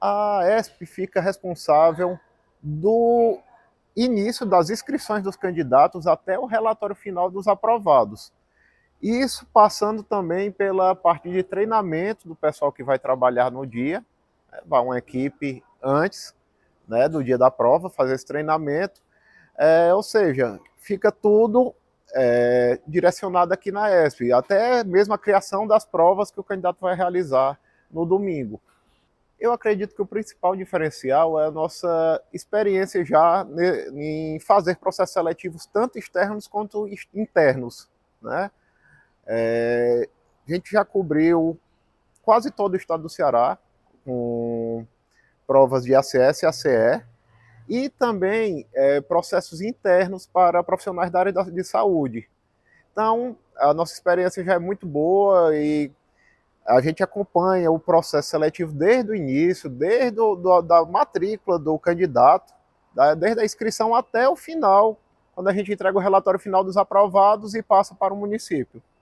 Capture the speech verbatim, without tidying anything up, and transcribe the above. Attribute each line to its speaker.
Speaker 1: A ESP fica responsável do início das inscrições dos candidatos até o relatório final dos aprovados. Isso passando também pela parte de treinamento do pessoal que vai trabalhar no dia, né? Vai uma equipe antes, né, do dia da prova, fazer esse treinamento, é, ou seja, fica tudo é, direcionado aqui na ESP, até mesmo a criação das provas que o candidato vai realizar no domingo. Eu acredito que o principal diferencial é a nossa experiência já em fazer processos seletivos tanto externos quanto internos, né? É, a gente já cobriu quase todo o estado do Ceará com provas de A C S e A C E e também é, processos internos para profissionais da área de saúde. Então, a nossa experiência já é muito boa e a gente acompanha o processo seletivo desde o início, desde o, do, da matrícula do candidato, da, desde a inscrição até o final, quando a gente entrega o relatório final dos aprovados e passa para o município.